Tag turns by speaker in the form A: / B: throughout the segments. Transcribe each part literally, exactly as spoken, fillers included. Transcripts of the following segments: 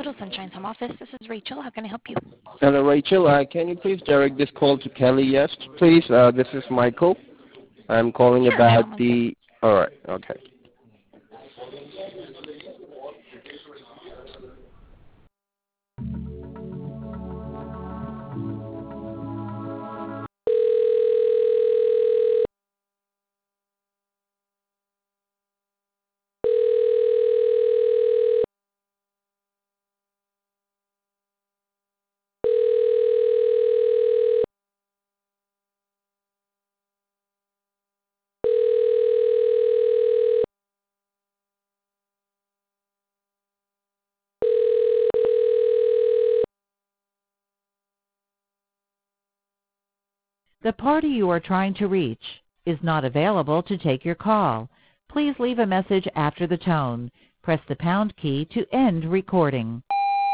A: Little Sunshine's home office. This is Rachel. How can I help you?
B: Hello, Rachel. Uh, can you please direct this call to Kelly? Yes, please. Uh, this is Michael. I'm calling
A: Sure. Hold
B: about
A: on one second.
B: the... All right. Okay.
C: The party you are trying to reach is not available to take your call. Please leave a message after the tone. Press the pound key to end recording.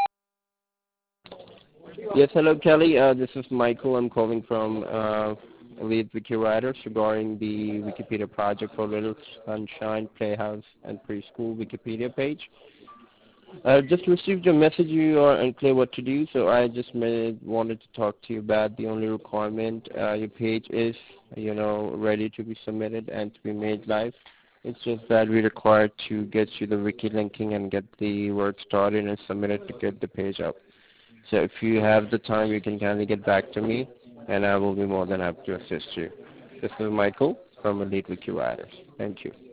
B: Yes, hello, Kelly. Uh, this is Michael. I'm calling from uh, Elite Wiki Writers regarding the Wikipedia project for Little Sunshine Playhouse and Preschool Wikipedia page. I just received your message. You are unclear what to do, so I just made, wanted to talk to you about the only requirement. Uh, your page is, you know, ready to be submitted and to be made live. It's just that we require to get you the wiki linking and get the work started and submit it to get the page up. So if you have the time, you can kindly get back to me, and I will be more than happy to assist you. This is Michael from Elite Wiki Writers. Thank you.